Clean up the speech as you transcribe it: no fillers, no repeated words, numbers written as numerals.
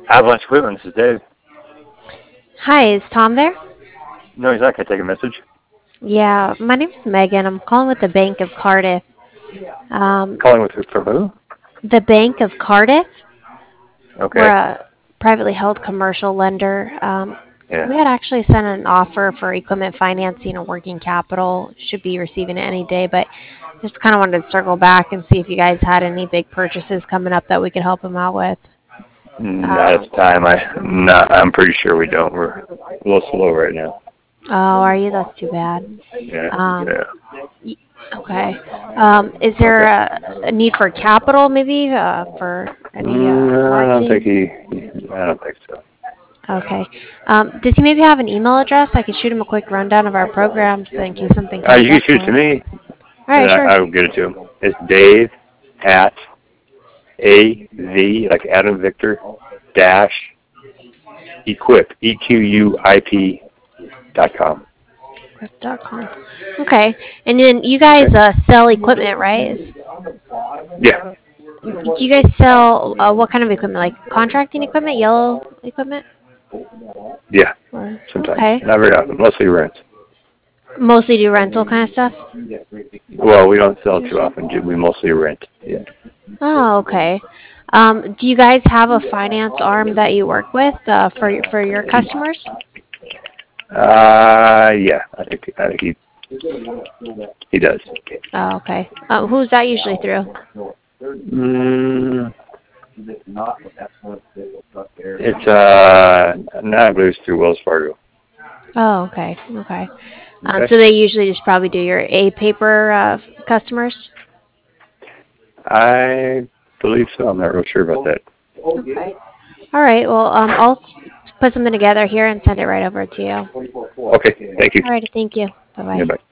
Avalanche Equipment, this is Dave. Hi, is Tom there? No, he's not. Can I take a message? Yeah, my name's Megan. I'm calling with the Bank of Cardiff. Um, Calling from who? the Bank of Cardiff. We're Okay. a privately held commercial lender. Yeah. We had actually sent an offer for equipment financing and working capital. Should be receiving it any day, but just kind of wanted to circle back and see if you guys had any big purchases coming up that we could help them out with. Not at the time. I'm pretty sure we don't. We're a little slow right now. Oh, are you? That's too bad. Yeah. Um, Yeah. y- okay. Is there Okay. a need for capital maybe for any I don't think marketing? I don't think so. Okay. Does he maybe have an email address? I could shoot him a quick rundown of our programs in case something comes You can up shoot it for to him. me, All and right, sure. I'll get it to him. It's Dave at AV, like Adam Victor, dash equip, EQUIP.com. Grip.com. Okay. And then you guys Okay. sell equipment, right? Yeah. Do you guys sell what kind of equipment? Like contracting equipment, yellow equipment? Yeah. Or, Sometimes. okay. Not very often. Mostly rent. Mostly do rental kind of stuff? Well, we don't sell too often. We mostly rent. Yeah. Oh, okay. Do you guys have a finance arm that you work with for your customers? Yeah. I think he does. Oh, okay. Who's that usually through? Mm, it's now I believe it's through Wells Fargo. Oh, okay. Okay. Okay. So they usually just probably do your A paper customers? I believe so. I'm not real sure about that. Okay. All right. Well, I'll put something together here and send it right over to you. Okay. Thank you. All right. Thank you. Bye-bye. Goodbye.